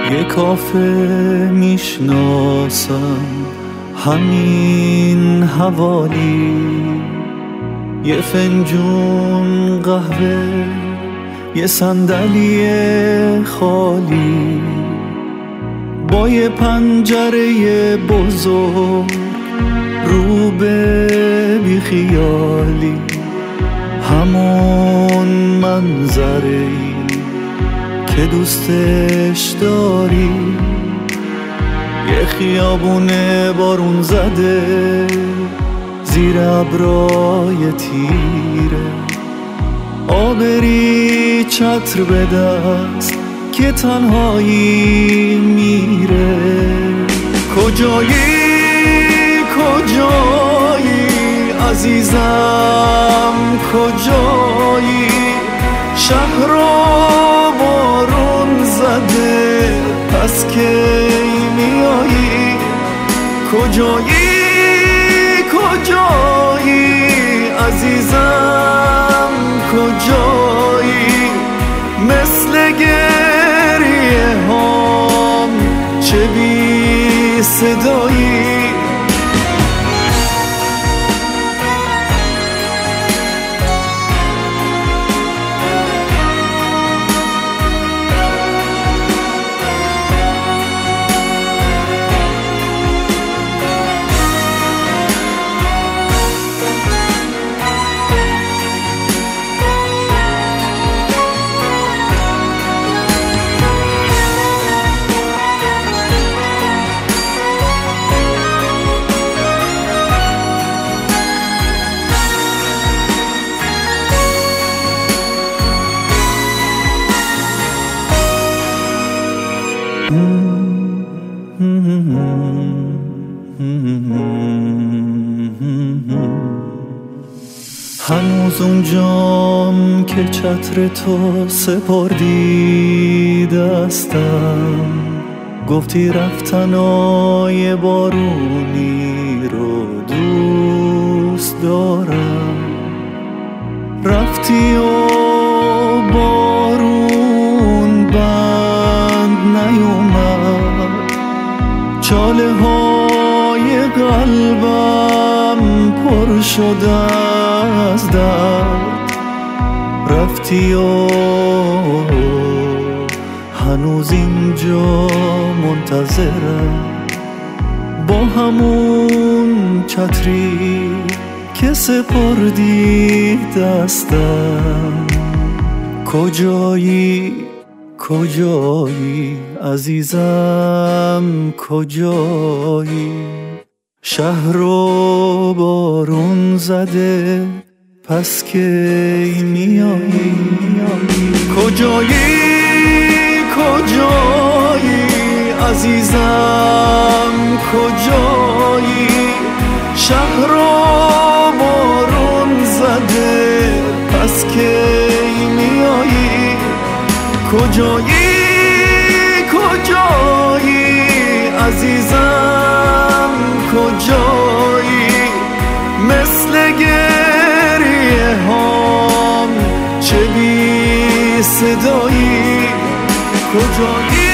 یه کافه میشناسم همین حوالی، یه فنجون قهوه، یه صندلی خالی، با یه پنجره بزرگ رو به بیخیالی، همون منظره‌ای که دوستش داری، یه خیابون بارون زده زیر ابرای تیره، آبری چتر به دست که تنهایی میره. کجایی کجایی عزیزم، کجایی؟ شهر رو بارون زده، پس کی میایی؟ کجایی کجایی عزیزم، کجایی؟ مثل گریه هام چه بی صدایی. هنوز اونجام که چتر تو سپردی دستم، گفتی رفتنای بارونی رو دوست دارم، رفتی و بارون بند نیومد، چاله های قلبم پر شد از درد، رفتی و هنوز اینجا منتظرم، با همون چتری که سپردی دستم. کجایی کجایی عزیزم، کجایی؟ شهر رو بارون زده، پس کی میایی؟ کجایی کجایی عزیزم، کجایی؟ شهر رو بارون زده، پس کی میایی؟ کجایی کجایی عزیزم، کجایی؟ مثل گریه هام چه بی صدایی. کجایی